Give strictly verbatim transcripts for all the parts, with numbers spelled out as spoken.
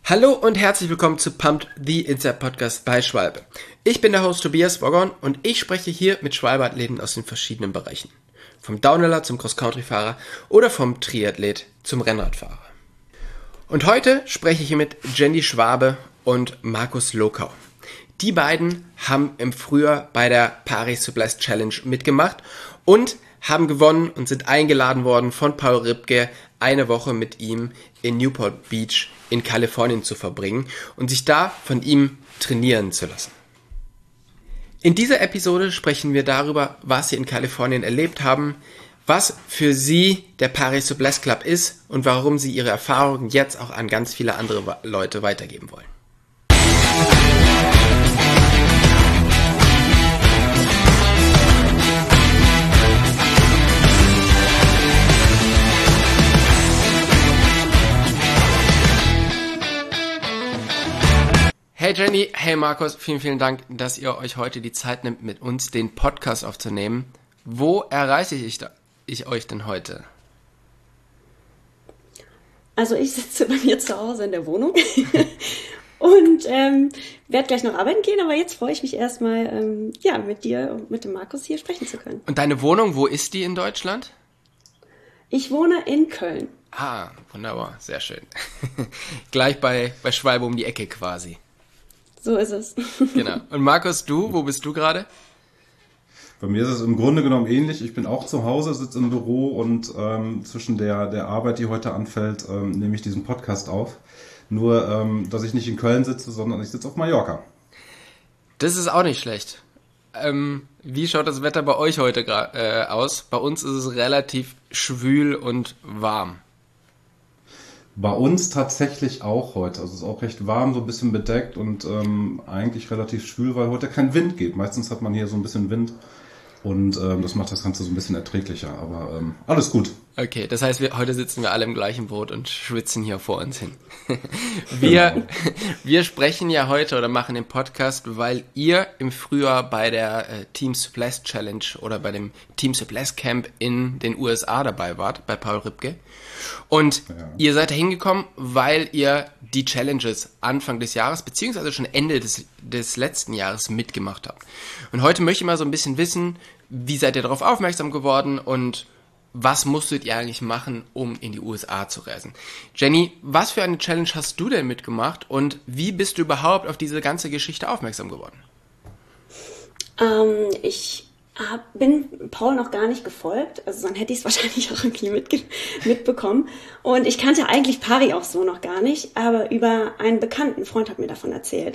Hallo und herzlich willkommen zu Pumped, the Inside Podcast bei Schwalbe. Ich bin der Host Tobias Woggon und ich spreche hier mit Schwalbe-Athleten aus den verschiedenen Bereichen. Vom Downhiller zum Cross-Country-Fahrer oder vom Triathlet zum Rennradfahrer. Und heute spreche ich hier mit Jenny Schwabe und Markus Lokau. Die beiden haben im Frühjahr bei der Paris-Soufflette Challenge mitgemacht und haben gewonnen und sind eingeladen worden von Paul Ripke, eine Woche mit ihm in Newport Beach in Kalifornien zu verbringen und sich da von ihm trainieren zu lassen. In dieser Episode sprechen wir darüber, was sie in Kalifornien erlebt haben, was für sie der Paris-Soufflette Club ist und warum sie ihre Erfahrungen jetzt auch an ganz viele andere Leute weitergeben wollen. Hey Jenny, hey Markus, vielen, vielen Dank, dass ihr euch heute die Zeit nimmt, mit uns den Podcast aufzunehmen. Wo erreiche ich, da, ich euch denn heute? Also ich sitze bei mir zu Hause in der Wohnung und ähm, werde gleich noch arbeiten gehen, aber jetzt freue ich mich erstmal, ähm, ja, mit dir und mit dem Markus hier sprechen zu können. Und deine Wohnung, wo ist die in Deutschland? Ich wohne in Köln. Ah, wunderbar, sehr schön. Gleich bei, bei Schwalbe um die Ecke quasi. So ist es. Genau. Und Markus, du, wo bist du gerade? Bei mir ist es im Grunde genommen ähnlich. Ich bin auch zu Hause, sitze im Büro und ähm, zwischen der, der Arbeit, die heute anfällt, ähm, nehme ich diesen Podcast auf. Nur, ähm, dass ich nicht in Köln sitze, sondern ich sitze auf Mallorca. Das ist auch nicht schlecht. Ähm, wie schaut das Wetter bei euch heute gra- äh, aus? Bei uns ist es relativ schwül und warm. Bei uns tatsächlich auch heute. Also es ist auch recht warm, so ein bisschen bedeckt und ähm, eigentlich relativ schwül, weil heute kein Wind geht. Meistens hat man hier so ein bisschen Wind und ähm, das macht das Ganze so ein bisschen erträglicher. Aber ähm, alles gut. Okay, das heißt, wir, heute sitzen wir alle im gleichen Boot und schwitzen hier vor uns hin. wir, genau. wir sprechen ja heute oder machen den Podcast, weil ihr im Frühjahr bei der äh, Team Soufflette Challenge oder bei dem Team Soufflette Camp in den U S A dabei wart, bei Paul Ripke. Und ja. Ihr seid da hingekommen, weil ihr die Challenges Anfang des Jahres, beziehungsweise schon Ende des, des letzten Jahres mitgemacht habt. Und heute möchte ich mal so ein bisschen wissen, wie seid ihr darauf aufmerksam geworden und was musstet ihr eigentlich machen, um in die U S A zu reisen? Jenny, was für eine Challenge hast du denn mitgemacht und wie bist du überhaupt auf diese ganze Geschichte aufmerksam geworden? Ähm, ich hab, bin Paul noch gar nicht gefolgt, also dann hätte ich es wahrscheinlich auch irgendwie mitge- mitbekommen. Und ich kannte eigentlich Pari auch so noch gar nicht, aber über einen bekannten Freund hat mir davon erzählt.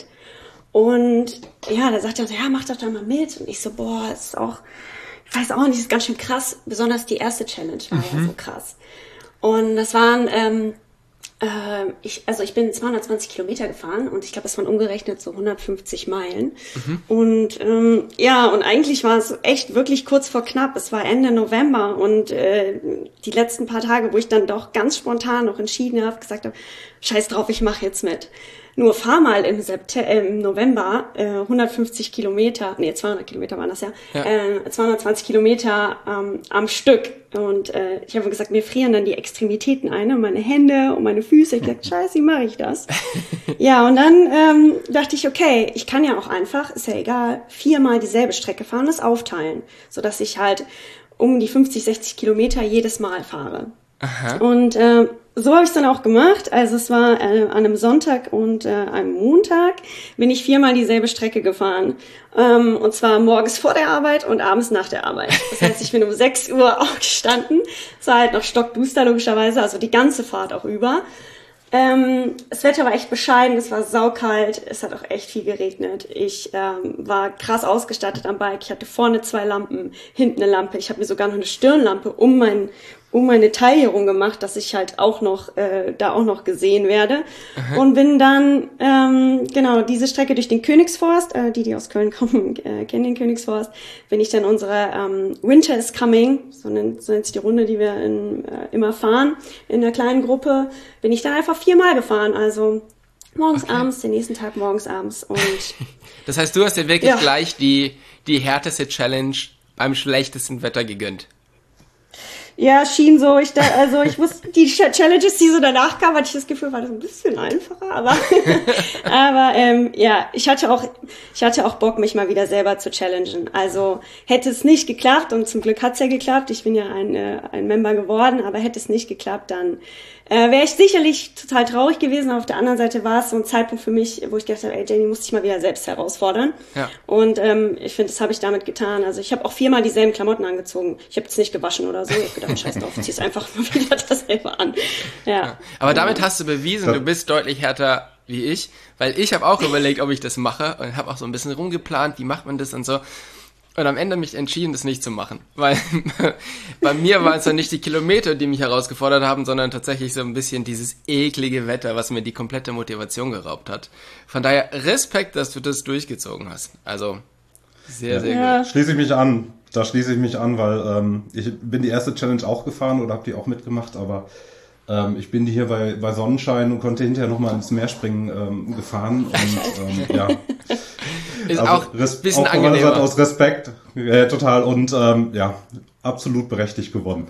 Und ja, da sagt er so, ja, mach doch da mal mit. Und ich so, boah, das ist auch... Ich weiß auch nicht, das ist ganz schön krass. Besonders die erste Challenge war mhm. ja so krass. Und das waren, ähm, äh, ich, also ich bin zweihundertzwanzig Kilometer gefahren und ich glaube, das waren umgerechnet so hundertfünfzig Meilen. Mhm. Und ähm, ja, und eigentlich war es echt wirklich kurz vor knapp. Es war Ende November und äh, die letzten paar Tage, wo ich dann doch ganz spontan noch entschieden habe, gesagt habe, scheiß drauf, ich mache jetzt mit. Nur fahr mal im, September, äh, im November äh, hundertfünfzig Kilometer, nee, zweihundert Kilometer waren das ja, ja. Äh, zweihundertzwanzig Kilometer ähm, am Stück. Und äh, ich habe gesagt, mir frieren dann die Extremitäten ein, ne? Meine Hände und meine Füße. Ich dachte, scheiße, wie mache ich das? Ja, und dann ähm, dachte ich, okay, ich kann ja auch einfach, ist ja egal, viermal dieselbe Strecke fahren und das aufteilen, sodass ich halt um die fünfzig, sechzig Kilometer jedes Mal fahre. Aha. Und äh, so habe ich es dann auch gemacht. Also es war äh, an einem Sonntag und äh, einem Montag bin ich viermal dieselbe Strecke gefahren. Ähm, und zwar morgens vor der Arbeit und abends nach der Arbeit. Das heißt, ich bin um sechs Uhr aufgestanden. Es war halt noch stockduster logischerweise, also die ganze Fahrt auch über. Ähm, das Wetter war echt bescheiden, es war saukalt, es hat auch echt viel geregnet. Ich ähm, war krass ausgestattet am Bike. Ich hatte vorne zwei Lampen, hinten eine Lampe. Ich habe mir sogar noch eine Stirnlampe um mein um meine Taille herum gemacht, dass ich halt auch noch äh, da auch noch gesehen werde. Aha. Und bin dann ähm, genau diese Strecke durch den Königsforst, äh, die die aus Köln kommen, äh, kennen den Königsforst, bin ich dann unsere ähm, Winter is Coming, so nennt, so nennt sich die Runde, die wir in, äh, immer fahren, in einer kleinen Gruppe, bin ich dann einfach viermal gefahren, also morgens, okay. abends, den nächsten Tag morgens, abends. Und das heißt, du hast dir wirklich ja. gleich die die härteste Challenge beim schlechtesten Wetter gegönnt. Ja, schien so. Ich da, also ich wusste, die Challenges, die so danach kamen, hatte ich das Gefühl, war das ein bisschen einfacher. Aber, aber ähm, ja, ich hatte auch, ich hatte auch Bock, mich mal wieder selber zu challengen. Also hätte es nicht geklappt, und zum Glück hat's ja geklappt. Ich bin ja ein, äh, ein Member geworden, aber hätte es nicht geklappt, dann äh, wäre ich sicherlich total traurig gewesen. Auf der anderen Seite war es so ein Zeitpunkt für mich, wo ich gedacht habe, ey, Jenny, musst dich mal wieder selbst herausfordern. Ja. Und ähm, ich finde, das habe ich damit getan. Also ich habe auch viermal dieselben Klamotten angezogen. Ich habe jetzt nicht gewaschen oder so. Ich habe gedacht, scheiß drauf, zieh's einfach mal wieder dasselbe an. Ja. Ja. Aber damit hast du bewiesen, du bist deutlich härter wie ich, weil ich habe auch überlegt, ob ich das mache und habe auch so ein bisschen rumgeplant, wie macht man das und so. Und am Ende mich entschieden, das nicht zu machen. Weil bei mir waren es dann nicht die Kilometer, die mich herausgefordert haben, sondern tatsächlich so ein bisschen dieses eklige Wetter, was mir die komplette Motivation geraubt hat. Von daher Respekt, dass du das durchgezogen hast. Also sehr, ja. sehr ja. gut. Schließe ich mich an. Da schließe ich mich an, weil ähm, ich bin die erste Challenge auch gefahren oder habe die auch mitgemacht, aber ähm, ich bin die hier bei, bei Sonnenschein und konnte hinterher nochmal ins Meer springen ähm, gefahren. Und ähm, ja. Ist also, auch ein bisschen auch angenehmer. Seite aus Respekt, äh, total, und ähm, ja, absolut berechtigt gewonnen.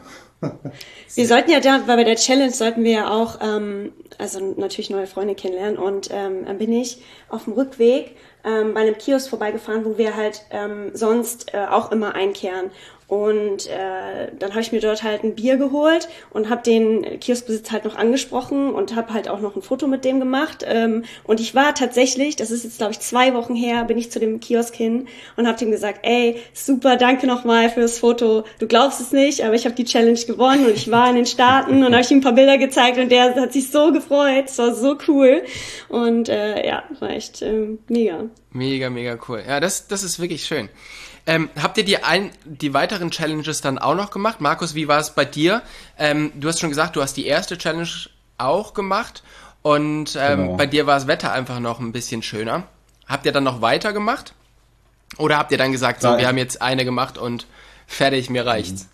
Wir sollten ja da, weil bei der Challenge sollten wir ja auch, ähm, also natürlich neue Freunde kennenlernen, und ähm, dann bin ich auf dem Rückweg ähm, bei einem Kiosk vorbeigefahren, wo wir halt ähm, sonst äh, auch immer einkehren. Und äh, dann habe ich mir dort halt ein Bier geholt und habe den Kioskbesitzer halt noch angesprochen und habe halt auch noch ein Foto mit dem gemacht. Ähm, und ich war tatsächlich, das ist jetzt glaube ich zwei Wochen her, bin ich zu dem Kiosk hin und habe dem gesagt, ey, super, danke nochmal fürs Foto. Du glaubst es nicht, aber ich habe die Challenge gewonnen und ich war in den Staaten, und habe ich ihm ein paar Bilder gezeigt und der hat sich so gefreut. Es war so cool. Und äh, ja, war echt ähm, mega. Mega, mega cool. Ja, das, das ist wirklich schön. Ähm, habt ihr die, ein, die weiteren Challenges dann auch noch gemacht? Markus, wie war es bei dir? Ähm, du hast schon gesagt, du hast die erste Challenge auch gemacht, und ähm, genau. bei dir war das Wetter einfach noch ein bisschen schöner. Habt ihr dann noch weiter gemacht? Oder habt ihr dann gesagt, so, Nein. wir haben jetzt eine gemacht und fertig, mir reicht's?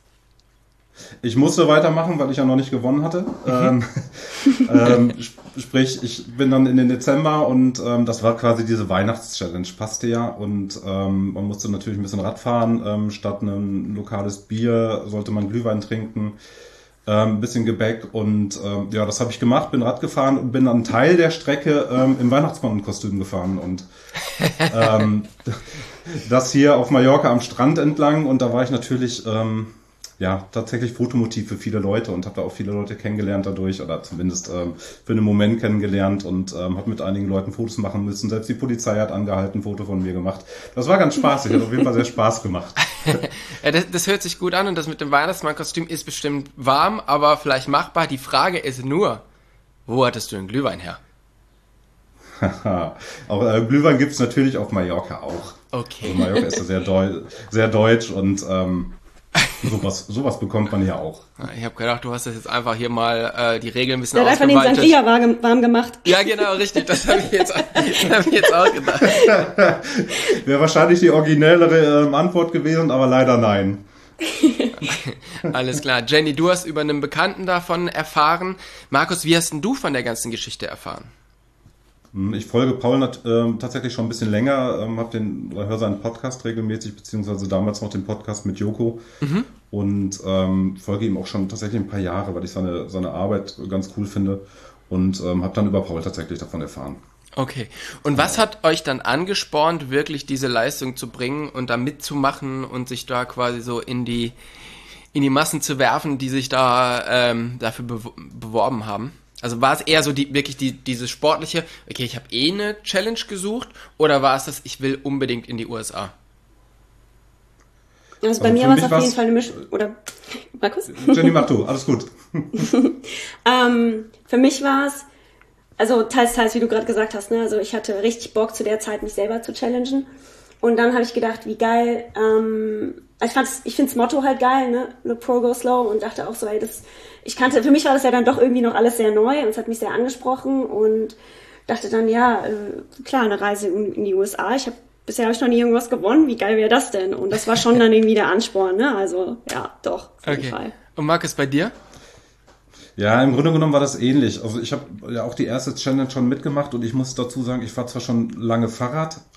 Ich musste weitermachen, weil ich ja noch nicht gewonnen hatte. Mhm. ähm, ähm, sprich, ich bin dann in den Dezember, und ähm, das war quasi diese Weihnachts-Challenge, passte ja. Und ähm, man musste natürlich ein bisschen Rad fahren. Ähm, statt ein lokales Bier sollte man Glühwein trinken, ähm, ein bisschen Gebäck. Und ähm, ja, das habe ich gemacht, bin Rad gefahren und bin einen Teil der Strecke ähm, im Weihnachtsmannkostüm gefahren. Und ähm, das hier auf Mallorca am Strand entlang. Und da war ich natürlich... Ähm, ja, tatsächlich Fotomotiv für viele Leute, und habe da auch viele Leute kennengelernt dadurch, oder zumindest ähm, für einen Moment kennengelernt, und ähm, habe mit einigen Leuten Fotos machen müssen. Selbst die Polizei hat angehalten, ein Foto von mir gemacht. Das war ganz spaßig, hat auf jeden Fall sehr Spaß gemacht. Ja, das, das hört sich gut an, und das mit dem Weihnachtsmannkostüm ist bestimmt warm, aber vielleicht machbar. Die Frage ist nur, wo hattest du den Glühwein her? auch, äh, Glühwein gibt's natürlich auf Mallorca auch. Okay. Also Mallorca ist ja sehr, deu- sehr deutsch, und ähm, Sowas, sowas bekommt man ja auch. Ich habe gedacht, du hast das jetzt einfach hier mal äh, die Regeln ein bisschen ausgeweitet. Der hat einfach den Sangria warm, warm gemacht. Ja, genau, richtig. Das habe ich, jetzt, hab ich jetzt auch gedacht. Wäre wahrscheinlich die originellere ähm, Antwort gewesen, aber leider nein. Alles klar. Jenny, du hast über einen Bekannten davon erfahren. Markus, wie hast denn du von der ganzen Geschichte erfahren? Ich folge Paul nat- äh, tatsächlich schon ein bisschen länger, ähm, hab den, höre seinen Podcast regelmäßig, beziehungsweise damals noch den Podcast mit Joko, mhm. und ähm, folge ihm auch schon tatsächlich ein paar Jahre, weil ich seine, seine Arbeit ganz cool finde, und ähm, habe dann über Paul tatsächlich davon erfahren. Okay. Und was hat euch dann angespornt, wirklich diese Leistung zu bringen und da mitzumachen und sich da quasi so in die, in die Massen zu werfen, die sich da ähm, dafür be- beworben haben? Also war es eher so die, wirklich die, dieses sportliche, okay, ich habe eh eine Challenge gesucht, oder war es das, ich will unbedingt in die U S A? Also bei also mir war es auf jeden Fall eine Mischung, oder, Markus? Jenny, mach du, alles gut. ähm, für mich war es, also teils, teils, wie du gerade gesagt hast, ne, also ich hatte richtig Bock zu der Zeit, mich selber zu challengen, und dann habe ich gedacht, wie geil, ähm, ich fand's, ich find's Motto halt geil, ne, Look Pro, Go Slow, und dachte auch so, ey, das, ich kannte, für mich war das ja dann doch irgendwie noch alles sehr neu, und es hat mich sehr angesprochen, und dachte dann, ja, äh, klar, eine Reise in, in die U S A, ich habe bisher habe ich noch nie irgendwas gewonnen, wie geil wäre das denn? Und das war schon dann irgendwie der Ansporn, ne, also, ja, doch, auf jeden okay. Fall. Und Markus, bei dir? Ja, im Grunde genommen war das ähnlich. Also ich habe ja auch die erste Challenge schon mitgemacht, und ich muss dazu sagen, ich fahre zwar schon lange Fahrrad,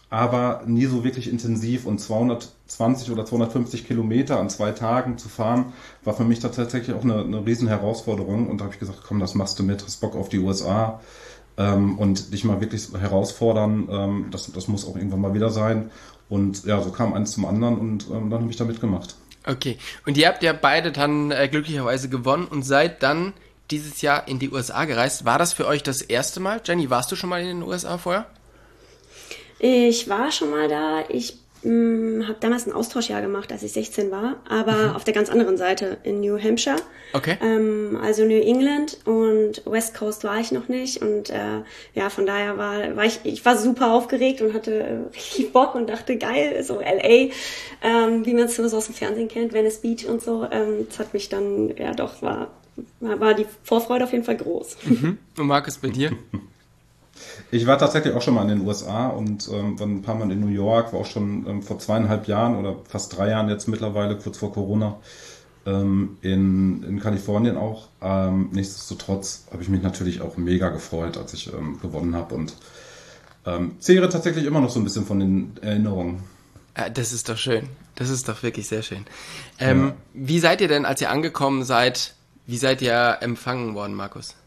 aber nie so wirklich intensiv, und zweihundertzwanzig oder zweihundertfünfzig Kilometer an zwei Tagen zu fahren, war für mich tatsächlich auch eine, eine riesen Herausforderung, und da habe ich gesagt, komm, das machst du mit, hast Bock auf die U S A ähm, und dich mal wirklich herausfordern, ähm, das, das muss auch irgendwann mal wieder sein, und ja, so kam eins zum anderen, und ähm, dann habe ich da mitgemacht. Okay, und ihr habt ja beide dann äh, glücklicherweise gewonnen und seid dann dieses Jahr in die U S A gereist. War das für euch das erste Mal? Jenny, warst du schon mal in den U S A vorher? Ich war schon mal da. Ich habe damals ein Austauschjahr gemacht, als ich sechzehn war, aber mhm. auf der ganz anderen Seite in New Hampshire. Okay. Ähm, also New England, und West Coast war ich noch nicht, und äh, ja, von daher war, war ich, ich war super aufgeregt und hatte äh, richtig Bock und dachte, geil, so L A, ähm, wie man es so aus dem Fernsehen kennt, Venice Beach und so. Ähm, das hat mich dann, ja doch, war, war die Vorfreude auf jeden Fall groß. Mhm. Und Markus, bei dir? Ich war tatsächlich auch schon mal in den U S A und ähm, war ein paar Mal in New York, war auch schon ähm, vor zweieinhalb Jahren oder fast drei Jahren jetzt mittlerweile, kurz vor Corona, ähm, in, in Kalifornien auch. Ähm, nichtsdestotrotz habe ich mich natürlich auch mega gefreut, als ich ähm, gewonnen habe, und ähm, zehre tatsächlich immer noch so ein bisschen von den Erinnerungen. Ja, das ist doch schön. Das ist doch wirklich sehr schön. Ähm, Ja. Wie seid ihr denn, als ihr angekommen seid, wie seid ihr empfangen worden, Markus?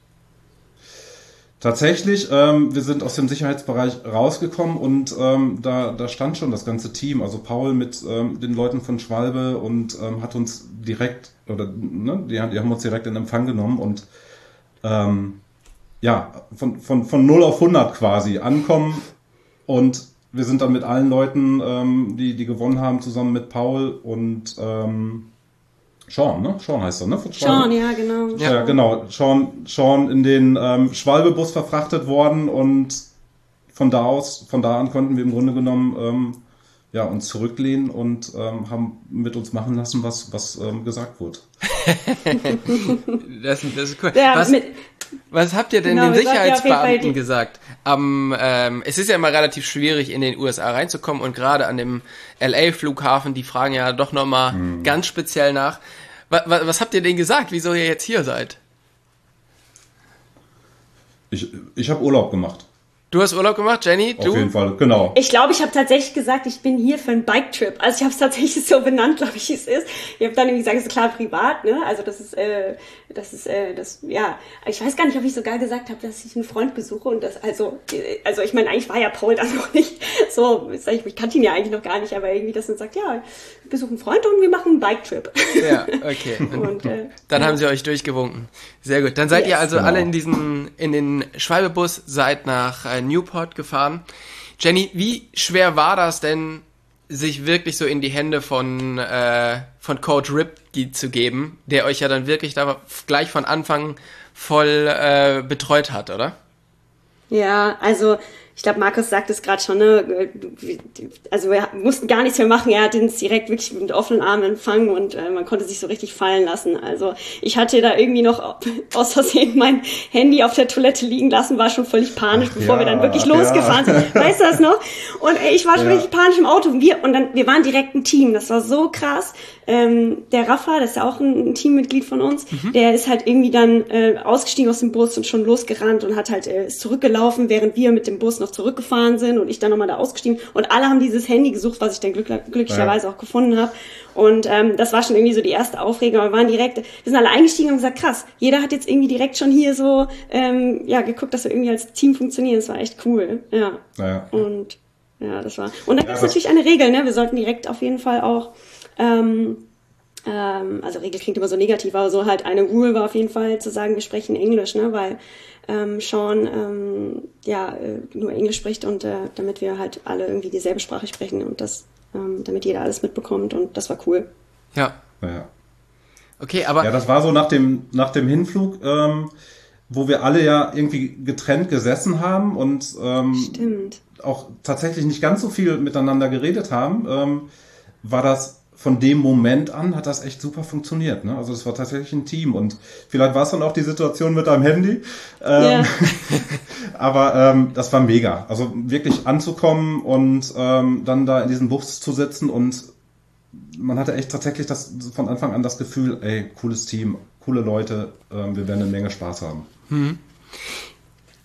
Tatsächlich, ähm, wir sind aus dem Sicherheitsbereich rausgekommen, und ähm, da, da stand schon das ganze Team, also Paul mit ähm, den Leuten von Schwalbe, und ähm, hat uns direkt, oder ne, die, die haben uns direkt in Empfang genommen, und ähm, ja, von, von, von null auf hundert quasi ankommen, und wir sind dann mit allen Leuten, ähm, die, die gewonnen haben, zusammen mit Paul und ähm, Sean, ne? Sean heißt er, ne? Von Sean, ja, genau. Ja, ja genau. Sean, Sean in den ähm, Schwalbe-Bus verfrachtet worden, und von da aus, von da an konnten wir im Grunde genommen ähm, ja, uns zurücklehnen und ähm, haben mit uns machen lassen, was, was ähm, gesagt wurde. das, das ist cool. Ja, was, mit, was habt ihr denn genau, den wir sollten ja auf jeden Fall Sicherheitsbeamten die- gesagt? Am, ähm, es ist ja immer relativ schwierig, in den U S A reinzukommen, und gerade an dem L A-Flughafen, die fragen ja doch nochmal Mhm. ganz speziell nach. Was, was habt ihr denen gesagt, wieso ihr jetzt hier seid? Ich, ich habe Urlaub gemacht. Du hast Urlaub gemacht, Jenny? Auf Du? jeden Fall, genau. Ich glaube, ich habe tatsächlich gesagt, ich bin hier für einen Bike-Trip. Also ich habe es tatsächlich so benannt, glaube ich, es ist. Ich habe dann irgendwie gesagt, es ist klar privat, ne? Also das ist, äh, das ist, äh, das, ja. Ich weiß gar nicht, ob ich sogar gesagt habe, dass ich einen Freund besuche, und das, also, äh, also ich meine, eigentlich war ja Paul dann noch nicht so, ich, ich kannte ihn ja eigentlich noch gar nicht, aber irgendwie, dass man sagt, ja, wir besuchen einen Freund und wir machen einen Bike-Trip. Ja, okay. Und, äh, Dann ja. haben sie euch durchgewunken. Sehr gut. Dann seid Yes. ihr also Genau. alle in diesen, in den Schwalbe-Bus, seid nach äh, Newport gefahren. Jenny, wie schwer war das denn, sich wirklich so in die Hände von, äh, von Coach Ripke zu geben, der euch ja dann wirklich da gleich von Anfang voll äh, betreut hat, oder? Ja, also ich glaube, Markus sagt es gerade schon, ne? Also wir mussten gar nichts mehr machen. Er hat uns direkt wirklich mit offenen Armen empfangen, und äh, man konnte sich so richtig fallen lassen. Also ich hatte da irgendwie noch aus Versehen mein Handy auf der Toilette liegen lassen, war schon völlig panisch, bevor ja, wir dann wirklich ja. losgefahren sind. Weißt du das noch? Und ey, ich war schon Ja. richtig panisch im Auto. Und wir, und dann, wir waren direkt ein Team. Das war so krass. Ähm, der Rafa, das ist ja auch ein, ein Teammitglied von uns, mhm. der ist halt irgendwie dann äh, ausgestiegen aus dem Bus und schon losgerannt und hat halt äh, ist zurückgelaufen, während wir mit dem Bus noch zurückgefahren sind, und ich dann nochmal da ausgestiegen, und alle haben dieses Handy gesucht, was ich dann glück, glücklicherweise ja. auch gefunden habe, und ähm, das war schon irgendwie so die erste Aufregung. Wir waren direkt, wir sind alle eingestiegen und gesagt, krass, jeder hat jetzt irgendwie direkt schon hier so ähm, ja geguckt, dass wir irgendwie als Team funktionieren. Das war echt cool, ja. Ja. Und ja, das war. Und dann Ja, gibt es das- natürlich eine Regel, ne? Wir sollten direkt auf jeden Fall auch ähm, ähm, also Regel klingt immer so negativ, aber so halt eine Rule war auf jeden Fall zu sagen, wir sprechen Englisch, ne? Weil ähm, Sean ähm, ja äh, nur Englisch spricht, und äh, damit wir halt alle irgendwie dieselbe Sprache sprechen, und das, ähm, damit jeder alles mitbekommt, und das war cool. Ja. Ja. Okay, aber Ja, das war so nach dem, nach dem Hinflug, ähm, wo wir alle ja irgendwie getrennt gesessen haben und ähm, Stimmt. auch tatsächlich nicht ganz so viel miteinander geredet haben, ähm, war das von dem Moment an, hat das echt super funktioniert. Ne? Also es war tatsächlich ein Team, und vielleicht war es dann auch die Situation mit deinem Handy, ähm, Ja. aber ähm, das war mega. Also wirklich anzukommen und ähm, dann da in diesem Bus zu sitzen, und man hatte echt tatsächlich das von Anfang an das Gefühl, ey, cooles Team, coole Leute, ähm, wir werden eine Menge Spaß haben.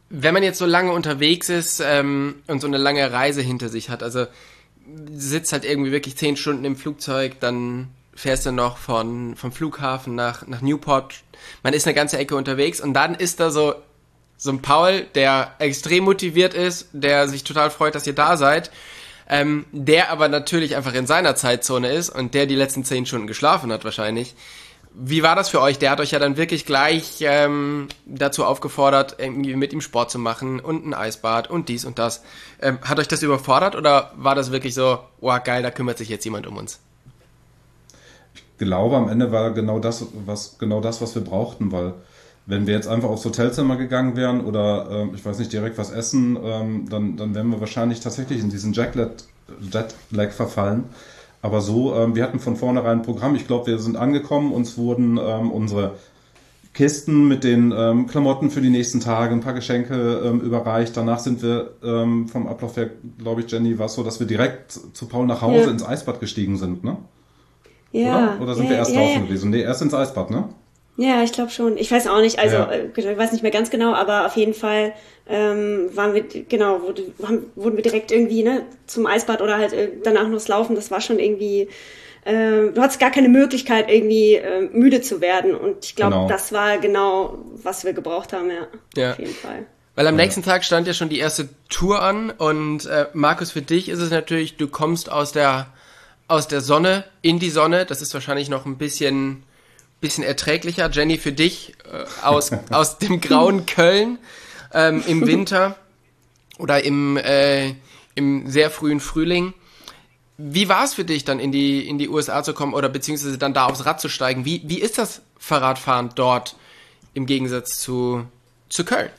Wenn man jetzt so lange unterwegs ist ähm, und so eine lange Reise hinter sich hat, also sitzt halt irgendwie wirklich zehn Stunden im Flugzeug, dann fährst du noch von vom Flughafen nach nach Newport, man ist eine ganze Ecke unterwegs und dann ist da so so ein Paul, der extrem motiviert ist, der sich total freut, dass ihr da seid, ähm, der aber natürlich einfach in seiner Zeitzone ist und der die letzten zehn Stunden geschlafen hat wahrscheinlich. Wie war das für euch? Der hat euch ja dann wirklich gleich ähm, dazu aufgefordert, irgendwie mit ihm Sport zu machen und ein Eisbad und dies und das. Ähm, hat euch das überfordert oder war das wirklich so, oh geil, da kümmert sich jetzt jemand um uns? Ich glaube, am Ende war genau das, was genau das, was wir brauchten, weil wenn wir jetzt einfach aufs Hotelzimmer gegangen wären oder ähm, ich weiß nicht, direkt was essen, ähm, dann, dann wären wir wahrscheinlich tatsächlich in diesen Jetlag, Jetlag verfallen. Aber so, ähm, wir hatten von vornherein ein Programm. Ich glaube, wir sind angekommen, uns wurden ähm, unsere Kisten mit den ähm, Klamotten für die nächsten Tage, ein paar Geschenke ähm, überreicht. Danach sind wir ähm, vom Ablauf her, glaube ich, Jenny, war es so, dass wir direkt zu Paul nach Hause ja. ins Eisbad gestiegen sind, ne? Ja. Oder, Oder sind ja, wir erst ja, draußen ja. gewesen? Nee, erst ins Eisbad, ne? Ja, ich glaube schon. Ich weiß auch nicht, also Ja. äh, ich weiß nicht mehr ganz genau, aber auf jeden Fall ähm, waren wir, genau, wurde, haben, wurden wir direkt irgendwie ne zum Eisbad oder halt äh, danach noch das Laufen. Das war schon irgendwie, äh, du hattest gar keine Möglichkeit irgendwie äh, müde zu werden und ich glaube, Genau. das war genau, was wir gebraucht haben, ja, Ja. auf jeden Fall. Weil am nächsten Tag stand ja schon die erste Tour an und äh, Markus, für dich ist es natürlich, du kommst aus der aus der Sonne in die Sonne. Das ist wahrscheinlich noch ein bisschen bisschen erträglicher. Jenny, für dich äh, aus aus dem grauen Köln ähm, im Winter oder im äh, im sehr frühen Frühling. Wie war es für dich, dann in die in die U S A zu kommen oder beziehungsweise dann da aufs Rad zu steigen? Wie wie ist das Fahrradfahren dort im Gegensatz zu zu Köln?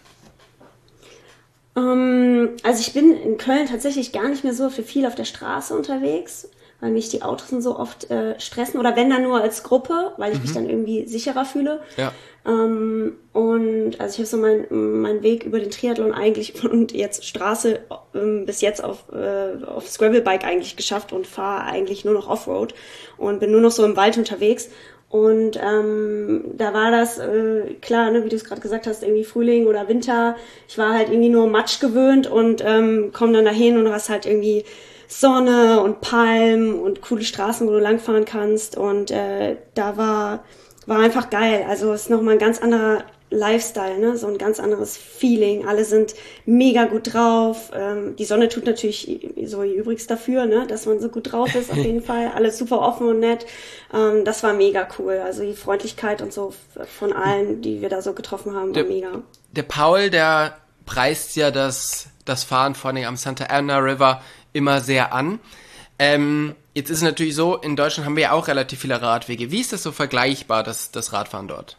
Ähm, also ich bin in Köln tatsächlich gar nicht mehr so für viel auf der Straße unterwegs, weil mich die Autos so oft äh, stressen oder wenn dann nur als Gruppe, weil ich mhm. mich dann irgendwie sicherer fühle. Ja. Ähm, und also ich habe so meinen mein Weg über den Triathlon eigentlich und jetzt Straße ähm, bis jetzt auf äh, auf Scrabble-Bike eigentlich geschafft und fahre eigentlich nur noch Offroad und bin nur noch so im Wald unterwegs. Und ähm, da war das, äh, klar, ne, wie du es gerade gesagt hast, irgendwie Frühling oder Winter. Ich war halt irgendwie nur Matsch gewöhnt und ähm, komm dann dahin und du hast halt irgendwie Sonne und Palmen und coole Straßen, wo du langfahren kannst. Und äh, da war war einfach geil. Also es ist nochmal ein ganz anderer Lifestyle, ne? So ein ganz anderes Feeling. Alle sind mega gut drauf. Ähm, die Sonne tut natürlich so ihr Übriges dafür, ne? Dass man so gut drauf ist, auf jeden Fall. Alles super offen und nett. Ähm, das war mega cool. Also die Freundlichkeit und so von allen, die wir da so getroffen haben, war der, mega. Der Paul, der preist ja das, das Fahren vor allem am Santa Ana River immer sehr an. Ähm, jetzt ist es natürlich so, in Deutschland haben wir ja auch relativ viele Radwege. Wie ist das so vergleichbar, das, das Radfahren dort?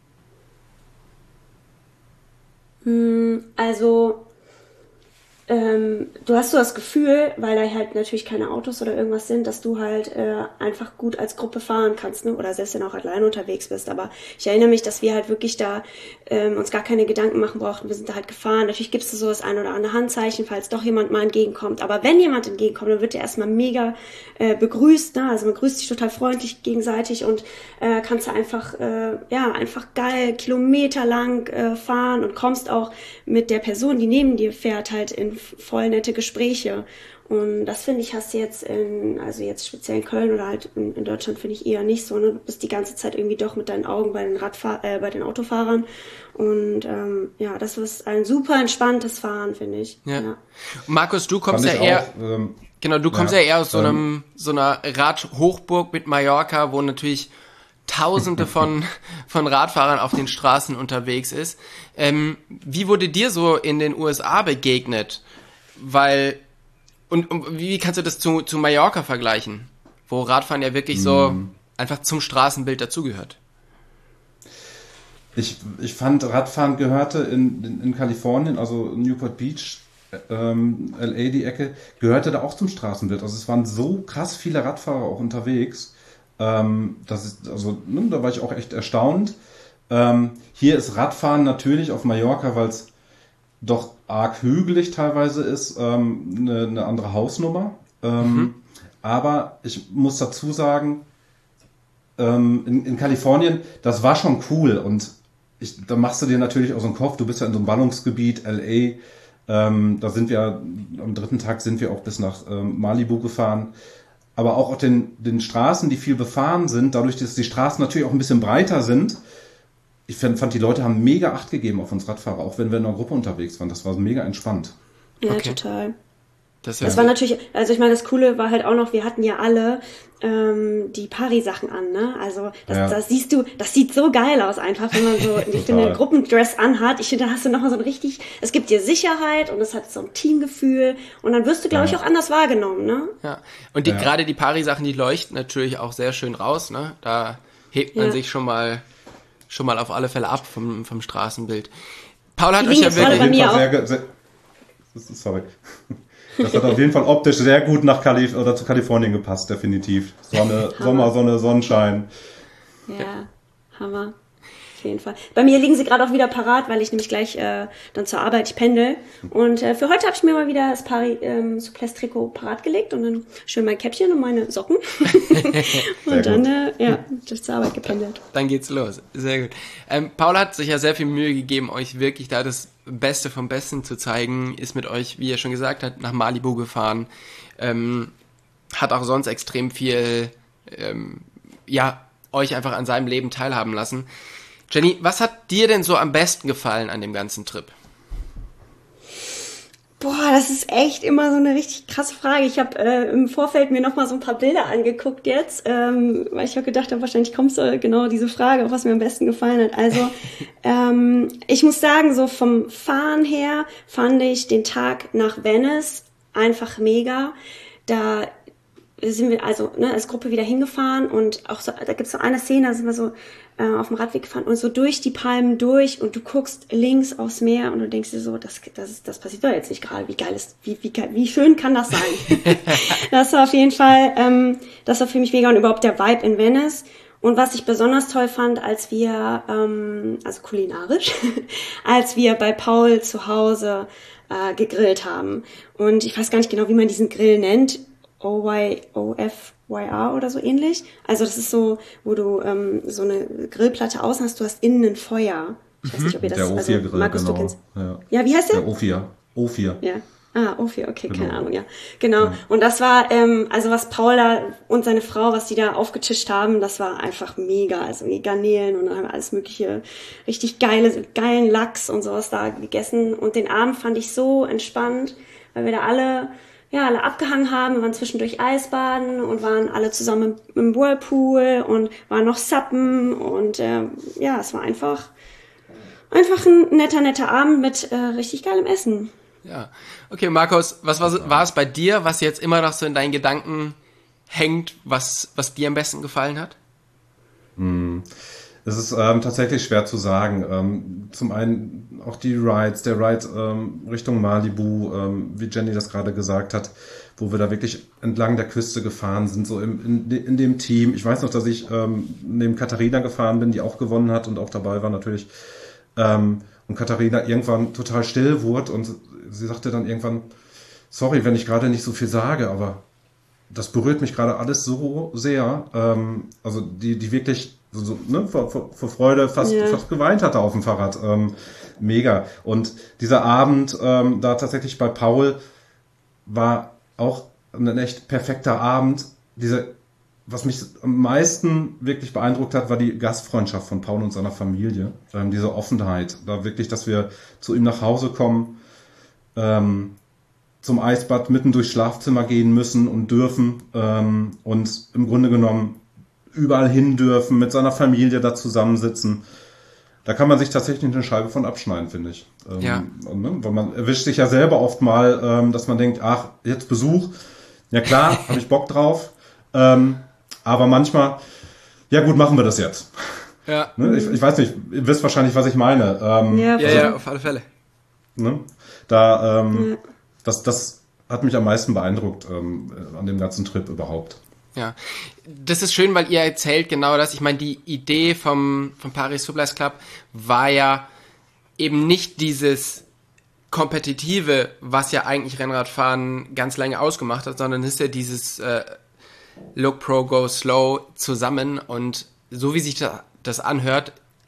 Also, ähm, du hast so das Gefühl, weil da halt natürlich keine Autos oder irgendwas sind, dass du halt äh, einfach gut als Gruppe fahren kannst, ne? Oder selbst wenn du auch alleine unterwegs bist. Aber ich erinnere mich, dass wir halt wirklich da ähm, uns gar keine Gedanken machen brauchten. Wir sind da halt gefahren. Natürlich gibt es so das ein oder andere Handzeichen, falls doch jemand mal entgegenkommt. Aber wenn jemand entgegenkommt, dann wird der erstmal mega äh, begrüßt, ne? Also man grüßt sich total freundlich gegenseitig und äh, kannst da einfach, äh, ja, einfach geil kilometerlang äh, fahren und kommst auch mit der Person, die neben dir fährt, halt in voll nette Gespräche. Und das finde ich, hast du jetzt in, also jetzt speziell in Köln oder halt in, in Deutschland finde ich eher nicht so, ne? Du bist die ganze Zeit irgendwie doch mit deinen Augen bei den Radfahr äh, bei den Autofahrern. Und ähm, ja, das ist ein super entspanntes Fahren, finde ich. Ja. Ja. Markus, du kommst Fand ja ich eher, auch, ähm, genau, du kommst ja, ja eher aus so ähm, einem, so einer Radhochburg mit Mallorca, wo natürlich Tausende von, von Radfahrern auf den Straßen unterwegs ist. Ähm, wie wurde dir so in den U S A begegnet? Weil, und, und wie kannst du das zu, zu Mallorca vergleichen? Wo Radfahren ja wirklich so Mm. einfach zum Straßenbild dazugehört. Ich, ich fand, Radfahren gehörte in, in, in Kalifornien, also Newport Beach, ähm, L A, die Ecke, gehörte da auch zum Straßenbild. Also es waren so krass viele Radfahrer auch unterwegs. Ähm, das ist, also, ne, da war ich auch echt erstaunt. Ähm, hier ist Radfahren natürlich auf Mallorca, weil es doch arg hügelig teilweise ist, ähm, eine, eine andere Hausnummer. Ähm, mhm. Aber ich muss dazu sagen, ähm, in, in Kalifornien, das war schon cool und ich, da machst du dir natürlich auch so einen Kopf, du bist ja in so einem Ballungsgebiet, L A, ähm, da sind wir, am dritten Tag sind wir auch bis nach ähm, Malibu gefahren. Aber auch auf den, den Straßen, die viel befahren sind, dadurch, dass die Straßen natürlich auch ein bisschen breiter sind, ich fand, fand die Leute haben mega Acht gegeben auf uns Radfahrer, auch wenn wir in einer Gruppe unterwegs waren. Das war mega entspannt. Ja, Okay. total. Das, Das ja war natürlich, also ich meine, das Coole war halt auch noch, wir hatten ja alle ähm, die Pari-Sachen an, ne? Also das, Ja. das siehst du, das sieht so geil aus einfach, wenn man so, ich finde, Gruppendress anhat. Ich finde, da hast du nochmal so ein richtig, es gibt dir Sicherheit und es hat so ein Teamgefühl und dann wirst du, glaube Ja. ich, auch anders wahrgenommen, ne? Ja. Und die, Ja. gerade die Pari-Sachen, die leuchten natürlich auch sehr schön raus, ne? Da hebt man Ja. sich schon mal schon mal auf alle Fälle ab vom, vom Straßenbild. Paul hat Die euch liegen ja jetzt alle wirklich... bei mir auch. Sehr, ge- sehr, das ist- sorry. Das hat auf jeden Fall optisch sehr gut nach Kalif- oder zu Kalifornien gepasst, definitiv. Sonne, Sommer, Sonne, Sonnenschein. Ja, Hammer. Auf jeden Fall. Bei mir liegen sie gerade auch wieder parat, weil ich nämlich gleich äh, dann zur Arbeit, ich pendel. Und äh, für heute habe ich mir mal wieder das Pari ähm, Souplesse-Trikot parat gelegt und dann schön mein Käppchen und meine Socken. und dann, äh, ja, durch zur Arbeit gependelt. Dann geht's los. Sehr gut. Ähm, Paul hat sich ja sehr viel Mühe gegeben, euch wirklich da das Beste vom Besten zu zeigen. Ist mit euch, wie er schon gesagt hat, nach Malibu gefahren. Ähm, hat auch sonst extrem viel, ähm, ja, euch einfach an seinem Leben teilhaben lassen. Jenny, was hat dir denn so am besten gefallen an dem ganzen Trip? Boah, das ist echt immer so eine richtig krasse Frage. Ich habe äh, im Vorfeld mir noch mal so ein paar Bilder angeguckt jetzt, ähm, weil ich auch gedacht habe, wahrscheinlich kommst du genau diese Frage, auf was mir am besten gefallen hat. Also ähm, ich muss sagen, so vom Fahren her fand ich den Tag nach Venice einfach mega. Da sind wir also ne, als Gruppe wieder hingefahren und auch so, da gibt's so eine Szene, da sind wir so äh, auf dem Radweg gefahren und so durch die Palmen durch und du guckst links aufs Meer und du denkst dir so, das, das, ist, das passiert doch jetzt nicht gerade, wie geil ist, wie, wie, wie schön kann das sein? Das war auf jeden Fall, ähm, das war für mich mega und überhaupt der Vibe in Venice. Und was ich besonders toll fand, als wir, ähm, also kulinarisch, als wir bei Paul zu Hause äh, gegrillt haben. Und ich weiß gar nicht genau, wie man diesen Grill nennt. O Y O F Y R oder so ähnlich. Also das ist so, wo du ähm, so eine Grillplatte außen hast, du hast innen ein Feuer. Ich weiß nicht, ob ihr das... Der O vier Grill, also, Markus, genau. du kennst. Ja. Ja, wie heißt der? Der O vier. O vier. Ja. Ah, O vier, okay, Genau. keine Ahnung, ja. Genau. Ja. Und das war, ähm, also was Paul da und seine Frau, was die da aufgetischt haben, das war einfach mega. Also die Garnelen und dann haben wir alles mögliche, richtig geile, geilen Lachs und sowas da gegessen. Und den Abend fand ich so entspannt, weil wir da alle, ja, alle abgehangen haben. Wir waren zwischendurch Eisbaden und waren alle zusammen im, im Whirlpool und waren noch Suppen und ähm, ja, es war einfach, einfach ein netter, netter Abend mit äh, richtig geilem Essen. Ja. Okay, Markus, was war, war es bei dir, was jetzt immer noch so in deinen Gedanken hängt, was, was dir am besten gefallen hat? Es ist ähm, tatsächlich schwer zu sagen. Ähm, zum einen auch die Rides, der Ride ähm, Richtung Malibu, ähm, wie Jenny das gerade gesagt hat, wo wir da wirklich entlang der Küste gefahren sind, so im, in, de- in dem Team. Ich weiß noch, dass ich ähm, neben Katharina gefahren bin, die auch gewonnen hat und auch dabei war natürlich. Ähm, und Katharina irgendwann total still wurde und sie sagte dann irgendwann, sorry, wenn ich gerade nicht so viel sage, aber das berührt mich gerade alles so sehr. Ähm, also die, die wirklich so, so, ne, vor, vor, vor Freude fast, Ja. fast geweint hatte auf dem Fahrrad. Ähm, mega. Und dieser Abend ähm, da tatsächlich bei Paul war auch ein echt perfekter Abend. Diese, was mich am meisten wirklich beeindruckt hat, war die Gastfreundschaft von Paul und seiner Familie. Ähm, diese Offenheit. Da wirklich, dass wir zu ihm nach Hause kommen, ähm, zum Eisbad mitten durchs Schlafzimmer gehen müssen und dürfen ähm, und im Grunde genommen überall hin dürfen, mit seiner Familie da zusammensitzen. Da kann man sich tatsächlich eine Scheibe von abschneiden, finde ich. Ähm, Ja. und, ne, weil man erwischt sich ja selber oft mal, ähm, dass man denkt, ach, jetzt Besuch. Ja klar, habe ich Bock drauf. Ähm, aber manchmal, ja gut, machen wir das jetzt. Ja. Ne? Ich, ich weiß nicht, ihr wisst wahrscheinlich, was ich meine. Ähm, Ja, Ja, voll. ja, auf alle Fälle. Ne? Da, ähm, Ja. das, das hat mich am meisten beeindruckt ähm, an dem ganzen Trip überhaupt. Ja, das ist schön, weil ihr erzählt genau das. Ich meine, die Idee vom, vom Paris Souplesse Club war ja eben nicht dieses Kompetitive, was ja eigentlich Rennradfahren ganz lange ausgemacht hat, sondern ist ja dieses äh, Look Pro, Go Slow zusammen. Und so wie sich das, das anhört,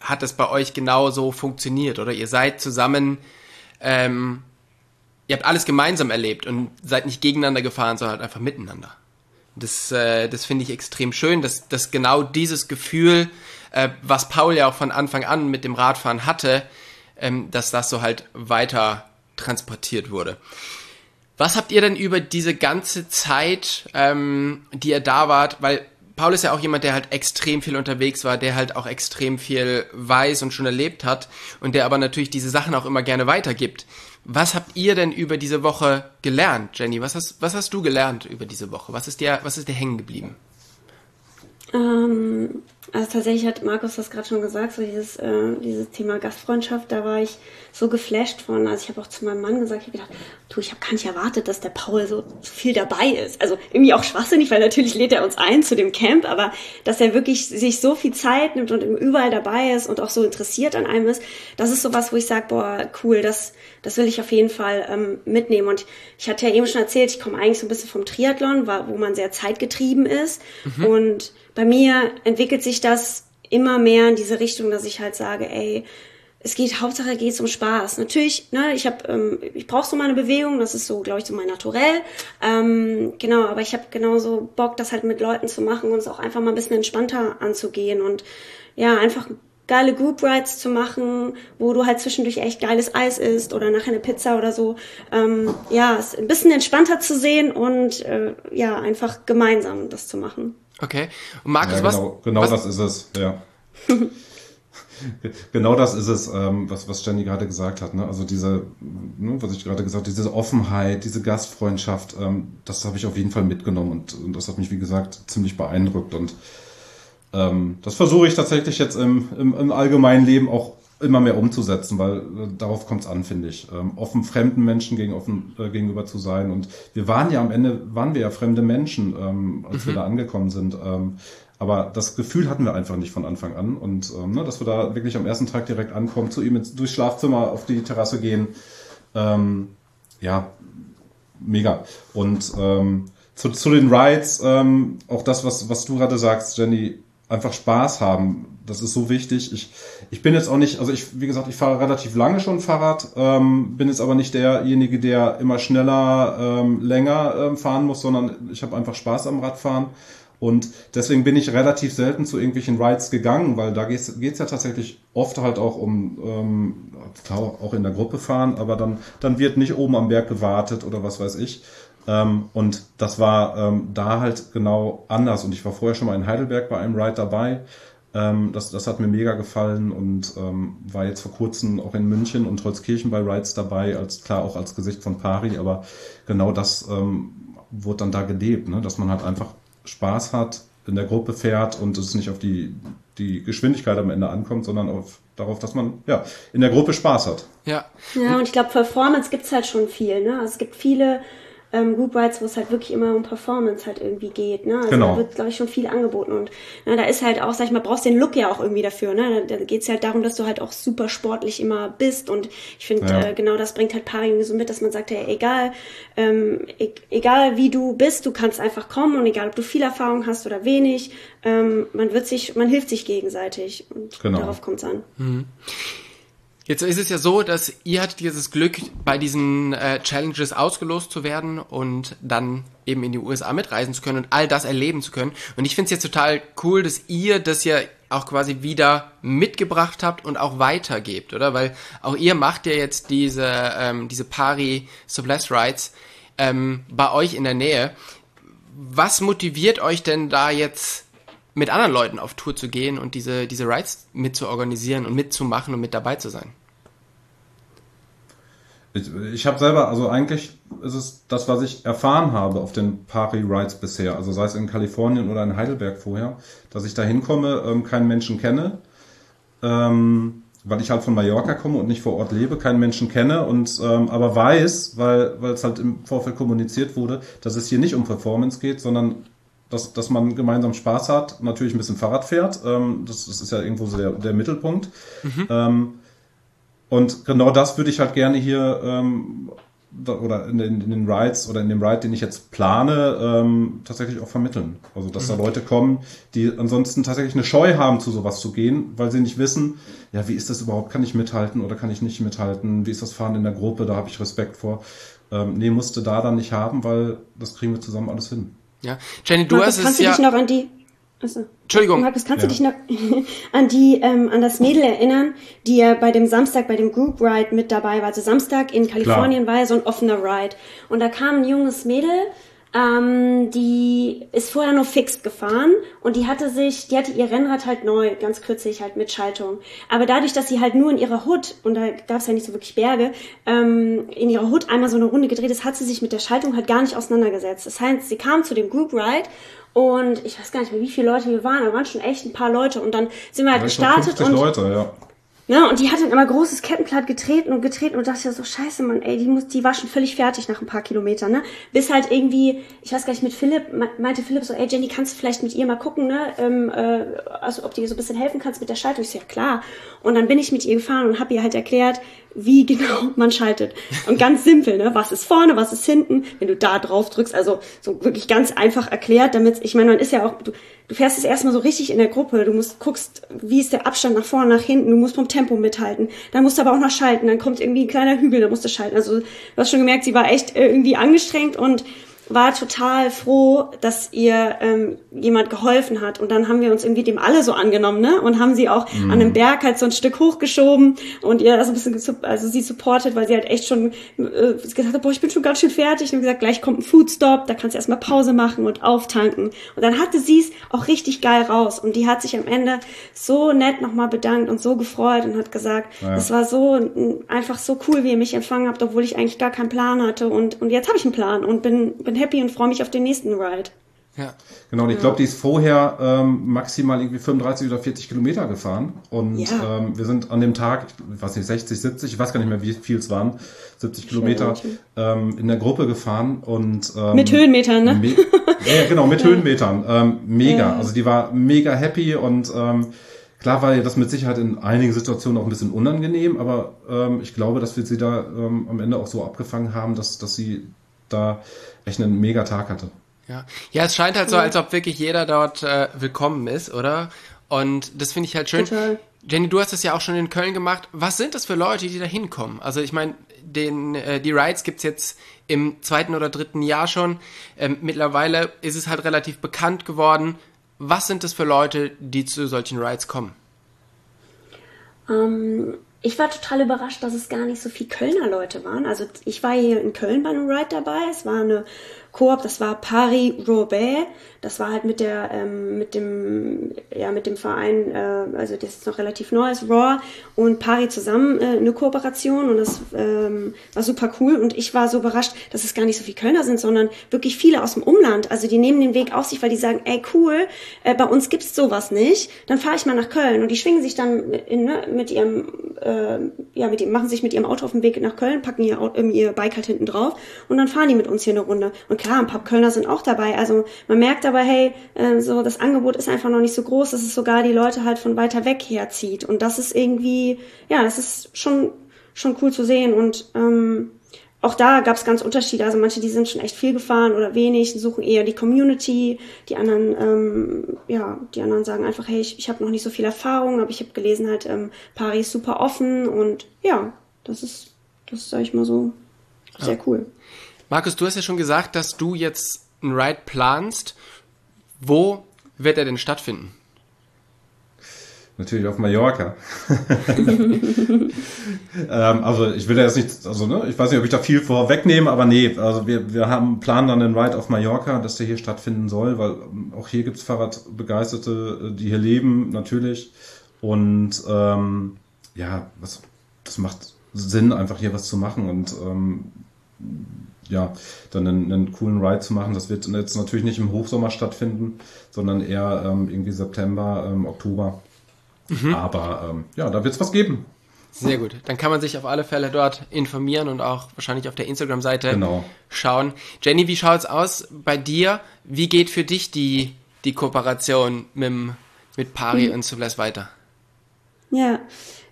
hat es bei euch genauso funktioniert, oder? Ihr seid zusammen, ähm, ihr habt alles gemeinsam erlebt und seid nicht gegeneinander gefahren, sondern halt einfach miteinander. Das, äh, das finde ich extrem schön, dass, dass genau dieses Gefühl, äh, was Paul ja auch von Anfang an mit dem Radfahren hatte, ähm, dass das so halt weiter transportiert wurde. Was habt ihr denn über diese ganze Zeit, ähm, die ihr da wart, weil Paul ist ja auch jemand, der halt extrem viel unterwegs war, der halt auch extrem viel weiß und schon erlebt hat und der aber natürlich diese Sachen auch immer gerne weitergibt. Was habt ihr denn über diese Woche gelernt, Jenny? Was hast, was hast du gelernt über diese Woche? Was ist dir, was ist dir hängen geblieben? Ähm, also tatsächlich hat Markus das gerade schon gesagt, so dieses, äh, dieses Thema Gastfreundschaft, da war ich so geflasht von. Also ich habe auch zu meinem Mann gesagt, ich habe gedacht, du, ich habe gar nicht erwartet, dass der Paul so, so viel dabei ist. Also irgendwie auch schwachsinnig, weil natürlich lädt er uns ein zu dem Camp, aber dass er wirklich sich so viel Zeit nimmt und überall dabei ist und auch so interessiert an einem ist, das ist sowas, wo ich sage, boah, cool, das, das will ich auf jeden Fall ähm, mitnehmen. Und ich hatte ja eben schon erzählt, ich komme eigentlich so ein bisschen vom Triathlon, wo man sehr zeitgetrieben ist. Mhm. Und bei mir entwickelt sich das immer mehr in diese Richtung, dass ich halt sage, ey, es geht, Hauptsache geht es um Spaß. Natürlich, ne, ich habe, ähm, ich brauche so meine Bewegung, das ist so, glaube ich, so mein Naturell. Ähm, genau, aber ich habe genauso Bock, das halt mit Leuten zu machen und es auch einfach mal ein bisschen entspannter anzugehen und ja, einfach geile Group Rides zu machen, wo du halt zwischendurch echt geiles Eis isst oder nachher eine Pizza oder so. Ähm, ja, es ein bisschen entspannter zu sehen und äh, ja, einfach gemeinsam das zu machen. Okay. Und Markus, ja, genau, was? Genau was? das ist es, ja. Genau das ist es, ähm, was, was Jenny gerade gesagt hat. Ne? Also diese, ne, was ich gerade gesagt habe, diese Offenheit, diese Gastfreundschaft, ähm, das habe ich auf jeden Fall mitgenommen und, und das hat mich, wie gesagt, ziemlich beeindruckt. Und ähm, das versuche ich tatsächlich jetzt im, im, im allgemeinen Leben auch immer mehr umzusetzen, weil äh, darauf kommt es an, finde ich. Ähm, offen fremden Menschen gegen, offen, äh, gegenüber zu sein. Und wir waren ja am Ende, waren wir ja fremde Menschen, ähm, als mhm. wir da angekommen sind. Ähm, aber das Gefühl hatten wir einfach nicht von Anfang an. Und ähm, ne, dass wir da wirklich am ersten Tag direkt ankommen, zu ihm ins, durchs Schlafzimmer auf die Terrasse gehen. Ähm, ja, mega. Und ähm, zu, zu den Rides, ähm, auch das, was, was du gerade sagst, Jenny, einfach Spaß haben. Das ist so wichtig. Ich, ich bin jetzt auch nicht, also ich, wie gesagt, ich fahre relativ lange schon Fahrrad, ähm, bin jetzt aber nicht derjenige, der immer schneller, ähm, länger ähm, fahren muss, sondern ich habe einfach Spaß am Radfahren. Und deswegen bin ich relativ selten zu irgendwelchen Rides gegangen, weil da geht's, geht's ja tatsächlich oft halt auch um, ähm, klar, auch in der Gruppe fahren, aber dann, dann wird nicht oben am Berg gewartet oder was weiß ich. Ähm, und das war ähm, da halt genau anders. Und ich war vorher schon mal in Heidelberg bei einem Ride dabei. Ähm, das, das hat mir mega gefallen und ähm, war jetzt vor kurzem auch in München und Holzkirchen bei Rides dabei, als klar auch als Gesicht von Pari. Aber genau das ähm, wurde dann da gelebt, ne? Dass man halt einfach Spaß hat, in der Gruppe fährt und es nicht auf die, die Geschwindigkeit am Ende ankommt, sondern auf, darauf, dass man ja in der Gruppe Spaß hat. Ja, ja und ich glaube, Performance gibt's halt schon viel. Ne? Also es gibt viele ähm, Group Rides, wo es halt wirklich immer um Performance halt irgendwie geht. Ne? Also genau. Da wird, glaube ich, schon viel angeboten. Und ne, da ist halt auch, sag ich mal, brauchst den Look ja auch irgendwie dafür. Ne? Da, da geht's halt darum, dass du halt auch super sportlich immer bist. Und ich finde, ja. äh, genau das bringt halt Pari irgendwie so mit, dass man sagt, hey, egal, ähm, e- egal wie du bist, du kannst einfach kommen und egal, ob du viel Erfahrung hast oder wenig, ähm, man wird sich, man hilft sich gegenseitig. Und genau. darauf kommt's an. Mhm. Jetzt ist es ja so, dass ihr hattet dieses Glück, bei diesen äh, Challenges ausgelost zu werden und dann eben in die U S A mitreisen zu können und all das erleben zu können. Und ich finde es jetzt total cool, dass ihr das ja auch quasi wieder mitgebracht habt und auch weitergebt, oder? Weil auch ihr macht ja jetzt diese, ähm, diese Pari Subless Rides ähm, bei euch in der Nähe. Was motiviert euch denn da jetzt mit anderen Leuten auf Tour zu gehen und diese, diese Rides mit zu organisieren und mitzumachen und mit dabei zu sein? Ich, ich habe selber, also eigentlich ist es das, was ich erfahren habe auf den Pari Rides bisher, also sei es in Kalifornien oder in Heidelberg vorher, dass ich da hinkomme, ähm, keinen Menschen kenne, ähm, weil ich halt von Mallorca komme und nicht vor Ort lebe, keinen Menschen kenne und ähm, aber weiß, weil weil es halt im Vorfeld kommuniziert wurde, dass es hier nicht um Performance geht, sondern dass, dass man gemeinsam Spaß hat, natürlich ein bisschen Fahrrad fährt, ähm, das, das ist ja irgendwo so der, der Mittelpunkt. Mhm. Ähm, und genau das würde ich halt gerne hier ähm, oder in den, in den Rides oder in dem Ride, den ich jetzt plane, ähm, tatsächlich auch vermitteln. Also, dass mhm. da Leute kommen, die ansonsten tatsächlich eine Scheu haben, zu sowas zu gehen, weil sie nicht wissen, ja, wie ist das überhaupt? Kann ich mithalten oder kann ich nicht mithalten? Wie ist das Fahren in der Gruppe? Da habe ich Respekt vor. Ähm, nee, musste da dann nicht haben, weil das kriegen wir zusammen alles hin. Ja, Jenny, du Markus, hast kannst es du ja... dich noch an die... Also, Entschuldigung. Markus, kannst ja. du dich noch an die, ähm, an das Mädel erinnern, die ja bei dem Samstag, bei dem Group Ride mit dabei war? Also Samstag in Kalifornien Klar. war ja so ein offener Ride. Und da kam ein junges Mädel, ähm, die ist vorher nur fixed gefahren und die hatte sich, die hatte ihr Rennrad halt neu, ganz kürzlich halt mit Schaltung. Aber dadurch, dass sie halt nur in ihrer Hood, und da gab es ja nicht so wirklich Berge, ähm, in ihrer Hood einmal so eine Runde gedreht ist, hat sie sich mit der Schaltung halt gar nicht auseinandergesetzt. Das heißt, sie kam zu dem Group Ride und ich weiß gar nicht mehr, wie viele Leute wir waren, aber waren schon echt ein paar Leute und dann sind wir halt ja, gestartet. fünfzig und Leute, ja. Ja, und die hat dann immer großes Kettenblatt getreten und getreten und dachte ja so, scheiße, Mann, ey, die muss, die war schon völlig fertig nach ein paar Kilometern, ne? Bis halt irgendwie, ich weiß gar nicht, mit Philipp, meinte Philipp so, ey, Jenny, kannst du vielleicht mit ihr mal gucken, ne? Ähm, äh, also, ob du ihr so ein bisschen helfen kannst mit der Schaltung? Ich so, ja, klar. Und dann bin ich mit ihr gefahren und habe ihr halt erklärt, wie genau man schaltet. Und ganz simpel, ne? Was ist vorne, was ist hinten, wenn du da drauf drückst, also so wirklich ganz einfach erklärt, damit, ich meine, man ist ja auch, du, du fährst es erstmal so richtig in der Gruppe, du musst, guckst, wie ist der Abstand nach vorne, nach hinten, du musst vom Tempo mithalten, dann musst du aber auch noch schalten, dann kommt irgendwie ein kleiner Hügel, da musst du schalten, also du hast schon gemerkt, sie war echt irgendwie angestrengt und war total froh, dass ihr ähm, jemand geholfen hat. Und dann haben wir uns irgendwie dem alle so angenommen, ne? Und haben sie auch mm. an einem Berg halt so ein Stück hochgeschoben und ihr also ein bisschen, also sie supportet, weil sie halt echt schon äh, gesagt hat, boah, ich bin schon ganz schön fertig. Und gesagt, gleich kommt ein Foodstop, da kannst du erstmal Pause machen und auftanken. Und dann hatte sie es auch richtig geil raus. Und die hat sich am Ende so nett nochmal bedankt und so gefreut und hat gesagt, es ja. war so einfach so cool, wie ihr mich empfangen habt, obwohl ich eigentlich gar keinen Plan hatte. Und, und jetzt habe ich einen Plan und bin, bin happy und freue mich auf den nächsten Ride. Ja. Genau, und ich glaube, die ist vorher ähm, maximal irgendwie fünfunddreißig oder vierzig Kilometer gefahren. Und ja. ähm, wir sind an dem Tag, ich weiß nicht, sechzig, siebzig, ich weiß gar nicht mehr, wie viel es waren, siebzig Kilometer ähm, in der Gruppe gefahren. Und ähm, mit Höhenmetern, ne? Me- ja, genau, mit ja. Höhenmetern. Ähm, mega. Ja. Also die war mega happy und ähm, klar war ihr das mit Sicherheit in einigen Situationen auch ein bisschen unangenehm, aber ähm, ich glaube, dass wir sie da ähm, am Ende auch so abgefangen haben, dass, dass sie da echt einen mega Tag hatte. Ja, ja, es scheint halt so, als ob wirklich jeder dort äh, willkommen ist, oder? Und das finde ich halt schön. Total. Jenny, du hast das ja auch schon in Köln gemacht. Was sind das für Leute, die da hinkommen? Also ich meine, den äh, die Rides gibt's jetzt im zweiten oder dritten Jahr schon. Ähm, mittlerweile ist es halt relativ bekannt geworden. Was sind das für Leute, die zu solchen Rides kommen? Um Ich war total überrascht, dass es gar nicht so viel Kölner Leute waren. Also ich war hier in Köln bei einem Ride dabei. Es war eine Koop, das war Paris-Roubaix. Das war halt mit der, ähm, mit dem, ja, mit dem Verein, äh, also das ist noch relativ neu, ist Raw und Paris zusammen äh, eine Kooperation und das ähm, war super cool. Und ich war so überrascht, dass es gar nicht so viel Kölner sind, sondern wirklich viele aus dem Umland. Also die nehmen den Weg auf sich, weil die sagen, ey cool, äh, bei uns gibt's sowas nicht. Dann fahre ich mal nach Köln und die schwingen sich dann in, ne, mit ihrem äh, ja, mit dem, machen sich mit ihrem Auto auf den Weg nach Köln, packen ihr, ähm, ihr Bike halt hinten drauf und dann fahren die mit uns hier eine Runde. Und klar, ein paar Kölner sind auch dabei. Also man merkt aber, hey, äh, so das Angebot ist einfach noch nicht so groß, dass es sogar die Leute halt von weiter weg herzieht. Und das ist irgendwie, ja, das ist schon schon cool zu sehen. Und ähm, auch da gab es ganz Unterschiede. Also manche, die sind schon echt viel gefahren oder wenig, suchen eher die Community. Die anderen, ähm, ja, die anderen sagen einfach, hey, ich, ich habe noch nicht so viel Erfahrung, aber ich habe gelesen halt, ähm, Paris ist super offen und ja, das ist, das ist, sag ich mal so, sehr ja. cool. Markus, du hast ja schon gesagt, dass du jetzt einen Ride planst. Wo wird er denn stattfinden? Natürlich auf Mallorca. ähm, also ich will ja jetzt nicht, also ne, ich weiß nicht, ob ich da viel vorwegnehme, aber nee, also wir wir haben planen dann einen Ride auf Mallorca, dass der hier stattfinden soll, weil auch hier gibt's Fahrradbegeisterte, die hier leben, natürlich. Und ähm, ja, was das macht Sinn, einfach hier was zu machen und ähm, ja, dann einen, einen coolen Ride zu machen. Das wird jetzt natürlich nicht im Hochsommer stattfinden, sondern eher ähm, irgendwie September, ähm, Oktober. Mhm. Aber ähm, ja, da wird es was geben. Sehr gut. Dann kann man sich auf alle Fälle dort informieren und auch wahrscheinlich auf der Instagram-Seite genau. schauen. Jenny, wie schaut's aus bei dir? Wie geht für dich die, die Kooperation mit, mit Paris mhm. und Souffleurs weiter? Ja,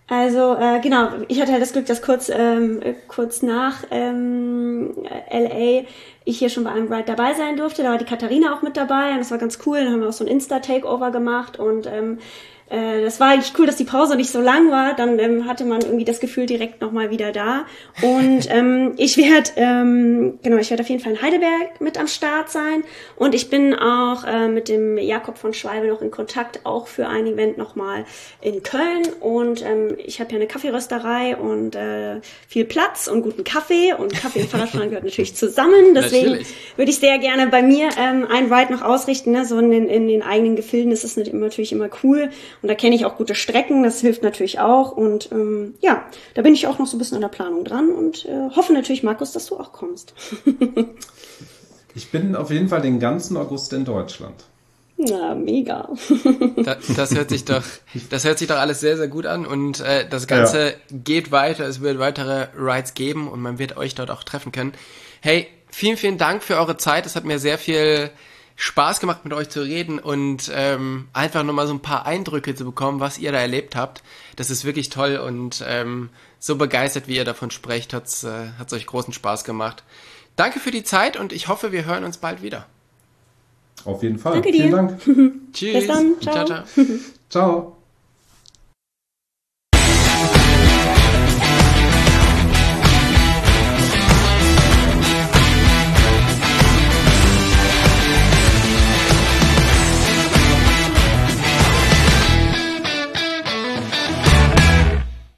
Also äh, genau, ich hatte halt das Glück, dass kurz ähm, kurz nach ähm, L A ich hier schon bei einem Ride dabei sein durfte. Da war die Katharina auch mit dabei und das war ganz cool. Dann haben wir auch so ein Insta-Takeover gemacht und ähm, äh, das war eigentlich cool, dass die Pause nicht so lang war. Dann ähm, hatte man irgendwie das Gefühl direkt nochmal wieder da. Und ähm, ich werde ähm, genau, ich werde auf jeden Fall in Heidelberg mit am Start sein und ich bin auch äh, mit dem Jakob von Schwalbe noch in Kontakt, auch für ein Event nochmal in Köln. Und ähm, ich habe ja eine Kaffeerösterei und äh, viel Platz und guten Kaffee und Kaffee und Fahrradfahren gehört natürlich zusammen. Deswegen natürlich. Würde ich sehr gerne bei mir ähm, einen Ride noch ausrichten, ne? So in den, in den eigenen Gefilden. Das ist natürlich immer cool. Und da kenne ich auch gute Strecken, das hilft natürlich auch. Und ähm, ja, da bin ich auch noch so ein bisschen an der Planung dran und äh, hoffe natürlich, Markus, dass du auch kommst. Ich bin auf jeden Fall den ganzen August in Deutschland. Na, mega. Da, das hört sich doch, das hört sich doch alles sehr, sehr gut an und äh, das Ganze ja. geht weiter. Es wird weitere Rides geben und man wird euch dort auch treffen können. Hey, vielen, vielen Dank für eure Zeit. Es hat mir sehr viel Spaß gemacht, mit euch zu reden und ähm, einfach nochmal so ein paar Eindrücke zu bekommen, was ihr da erlebt habt. Das ist wirklich toll und ähm, so begeistert, wie ihr davon sprecht, hat's äh, hat's euch großen Spaß gemacht. Danke für die Zeit und ich hoffe, wir hören uns bald wieder. Auf jeden Fall. Danke Vielen dir. Dank. Tschüss. Bis dann. Ciao. Ciao, ciao. Ciao.